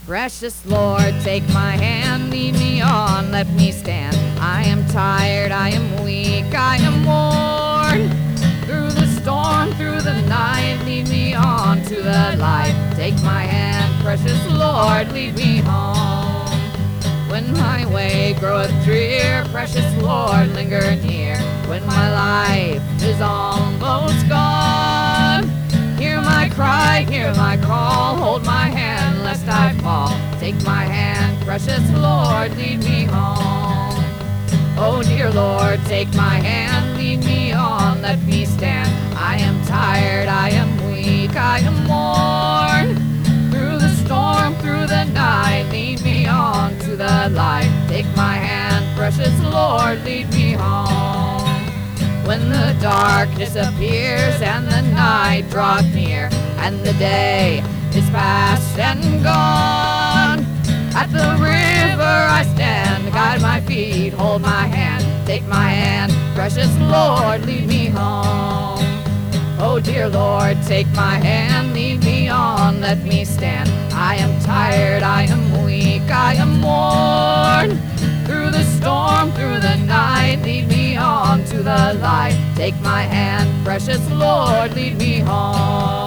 Precious Lord, take my hand, lead me on, let me stand. I am tired, I am weak, I am worn. Through the storm, through the night, lead me on to the light. Take my hand, precious Lord, lead me home. When my way groweth drear, precious Lord, linger near. When my life is almost gone, hear my cry, hear my call, hold my hand lest I fall. Take my hand, precious Lord, lead me home. Oh dear Lord, take my hand, lead me on, let me stand. I am tired, I am weak, I am worn. Through the storm, through the night, lead me on to the light. Take my hand, precious Lord, lead me home. When the darkness appears and the night draweth near, and the day is past and gone, at the river I stand, guide my feet, hold my hand. Take my hand, precious Lord, lead me home. Oh dear Lord, take my hand, lead me on, let me stand. I am tired, I am weak, I am worn. Through the storm, through the night, lead me on to the light. Take my hand, precious Lord, lead me home.